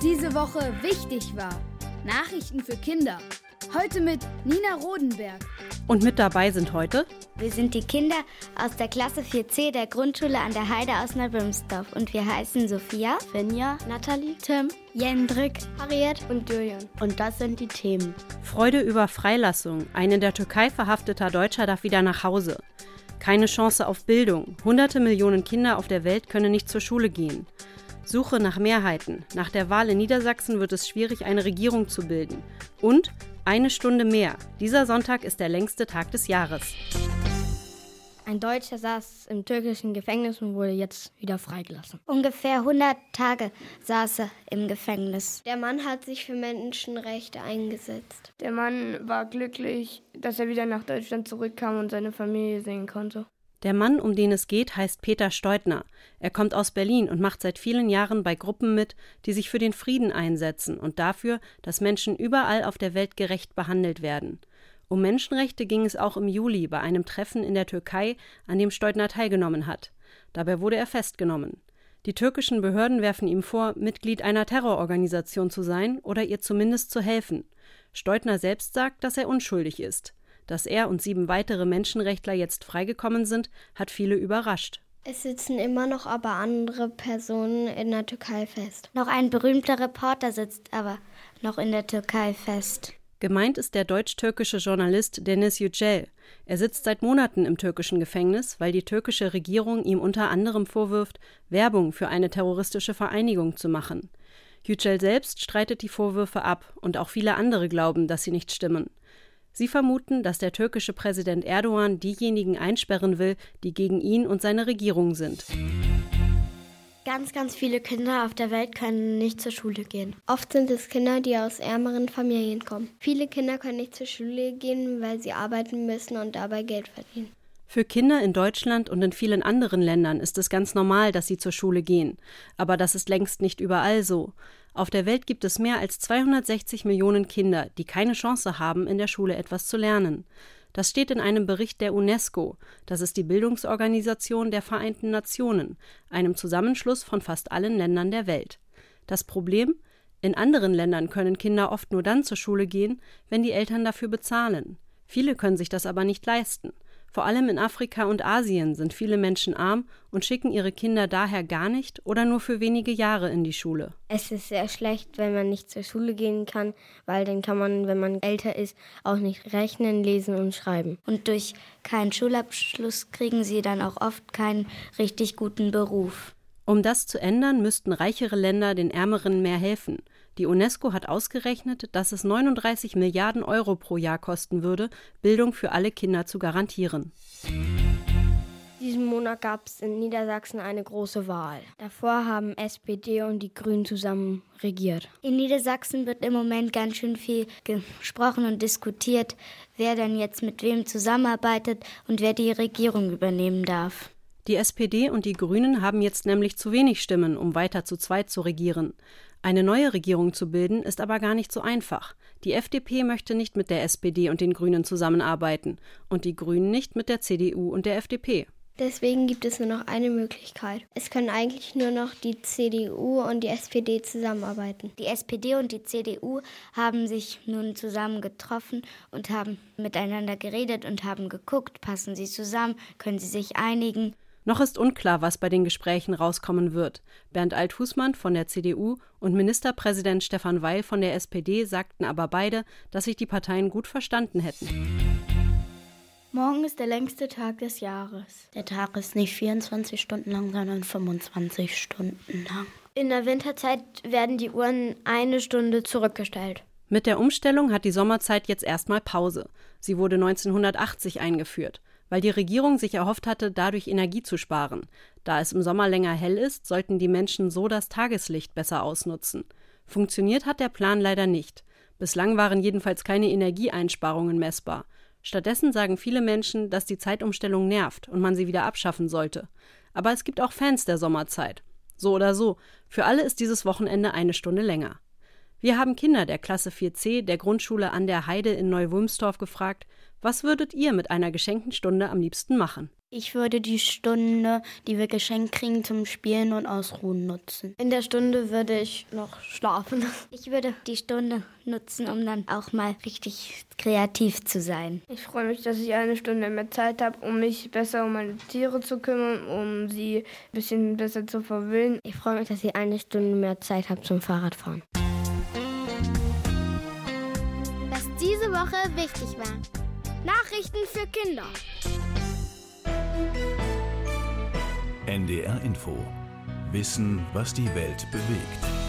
diese Woche wichtig war. Nachrichten für Kinder. Heute mit Nina Rodenberg. Und mit dabei sind heute... Wir sind die Kinder aus der Klasse 4c der Grundschule an der Heide aus Neubrimsdorf. Und wir heißen Sophia, Finja, Nathalie, Tim, Jendrik, Harriet und Julian. Und das sind die Themen. Freude über Freilassung. Ein in der Türkei verhafteter Deutscher darf wieder nach Hause. Keine Chance auf Bildung. Hunderte Millionen Kinder auf der Welt können nicht zur Schule gehen. Suche nach Mehrheiten. Nach der Wahl in Niedersachsen wird es schwierig, eine Regierung zu bilden. Und eine Stunde mehr. Dieser Sonntag ist der längste Tag des Jahres. Ein Deutscher saß im türkischen Gefängnis und wurde jetzt wieder freigelassen. Ungefähr 100 Tage saß er im Gefängnis. Der Mann hat sich für Menschenrechte eingesetzt. Der Mann war glücklich, dass er wieder nach Deutschland zurückkam und seine Familie sehen konnte. Der Mann, um den es geht, heißt Peter Steutner. Er kommt aus Berlin und macht seit vielen Jahren bei Gruppen mit, die sich für den Frieden einsetzen und dafür, dass Menschen überall auf der Welt gerecht behandelt werden. Um Menschenrechte ging es auch im Juli bei einem Treffen in der Türkei, an dem Steutner teilgenommen hat. Dabei wurde er festgenommen. Die türkischen Behörden werfen ihm vor, Mitglied einer Terrororganisation zu sein oder ihr zumindest zu helfen. Steutner selbst sagt, dass er unschuldig ist. Dass er und 7 weitere Menschenrechtler jetzt freigekommen sind, hat viele überrascht. Es sitzen immer noch aber andere Personen in der Türkei fest. Noch ein berühmter Reporter sitzt aber noch in der Türkei fest. Gemeint ist der deutsch-türkische Journalist Deniz Yücel. Er sitzt seit Monaten im türkischen Gefängnis, weil die türkische Regierung ihm unter anderem vorwirft, Werbung für eine terroristische Vereinigung zu machen. Yücel selbst streitet die Vorwürfe ab und auch viele andere glauben, dass sie nicht stimmen. Sie vermuten, dass der türkische Präsident Erdogan diejenigen einsperren will, die gegen ihn und seine Regierung sind. Ganz viele Kinder auf der Welt können nicht zur Schule gehen. Oft sind es Kinder, die aus ärmeren Familien kommen. Viele Kinder können nicht zur Schule gehen, weil sie arbeiten müssen und dabei Geld verdienen. Für Kinder in Deutschland und in vielen anderen Ländern ist es ganz normal, dass sie zur Schule gehen. Aber das ist längst nicht überall so. Auf der Welt gibt es mehr als 260 Millionen Kinder, die keine Chance haben, in der Schule etwas zu lernen. Das steht in einem Bericht der UNESCO. Das ist die Bildungsorganisation der Vereinten Nationen, einem Zusammenschluss von fast allen Ländern der Welt. Das Problem? In anderen Ländern können Kinder oft nur dann zur Schule gehen, wenn die Eltern dafür bezahlen. Viele können sich das aber nicht leisten. Vor allem in Afrika und Asien sind viele Menschen arm und schicken ihre Kinder daher gar nicht oder nur für wenige Jahre in die Schule. Es ist sehr schlecht, wenn man nicht zur Schule gehen kann, weil dann kann man, wenn man älter ist, auch nicht rechnen, lesen und schreiben. Und durch keinen Schulabschluss kriegen sie dann auch oft keinen richtig guten Beruf. Um das zu ändern, müssten reichere Länder den Ärmeren mehr helfen. Die UNESCO hat ausgerechnet, dass es 39 Milliarden Euro pro Jahr kosten würde, Bildung für alle Kinder zu garantieren. Diesen Monat gab es in Niedersachsen eine große Wahl. Davor haben SPD und die Grünen zusammen regiert. In Niedersachsen wird im Moment ganz schön viel gesprochen und diskutiert, wer denn jetzt mit wem zusammenarbeitet und wer die Regierung übernehmen darf. Die SPD und die Grünen haben jetzt nämlich zu wenig Stimmen, um weiter zu zweit zu regieren. Eine neue Regierung zu bilden, ist aber gar nicht so einfach. Die FDP möchte nicht mit der SPD und den Grünen zusammenarbeiten und die Grünen nicht mit der CDU und der FDP. Deswegen gibt es nur noch eine Möglichkeit. Es können eigentlich nur noch die CDU und die SPD zusammenarbeiten. Die SPD und die CDU haben sich nun zusammen getroffen und haben miteinander geredet und haben geguckt, passen sie zusammen, können sie sich einigen. Noch ist unklar, was bei den Gesprächen rauskommen wird. Bernd Alt-Husmann von der CDU und Ministerpräsident Stefan Weil von der SPD sagten aber beide, dass sich die Parteien gut verstanden hätten. Morgen ist der längste Tag des Jahres. Der Tag ist nicht 24 Stunden lang, sondern 25 Stunden lang. In der Winterzeit werden die Uhren 1 Stunde zurückgestellt. Mit der Umstellung hat die Sommerzeit jetzt erstmal Pause. Sie wurde 1980 eingeführt, weil die Regierung sich erhofft hatte, dadurch Energie zu sparen. Da es im Sommer länger hell ist, sollten die Menschen so das Tageslicht besser ausnutzen. Funktioniert hat der Plan leider nicht. Bislang waren jedenfalls keine Energieeinsparungen messbar. Stattdessen sagen viele Menschen, dass die Zeitumstellung nervt und man sie wieder abschaffen sollte. Aber es gibt auch Fans der Sommerzeit. So oder so, für alle ist dieses Wochenende 1 Stunde länger. Wir haben Kinder der Klasse 4c der Grundschule an der Heide in Neu-Wulmstorf gefragt, was würdet ihr mit einer geschenkten Stunde am liebsten machen? Ich würde die Stunde, die wir geschenkt kriegen, zum Spielen und Ausruhen nutzen. In der Stunde würde ich noch schlafen. Ich würde die Stunde nutzen, um dann auch mal richtig kreativ zu sein. Ich freue mich, dass ich eine Stunde mehr Zeit habe, um mich besser um meine Tiere zu kümmern, um sie ein bisschen besser zu verwöhnen. Ich freue mich, dass ich eine Stunde mehr Zeit habe zum Fahrradfahren. Was diese Woche wichtig war. Nachrichten für Kinder. NDR Info. Wissen, was die Welt bewegt.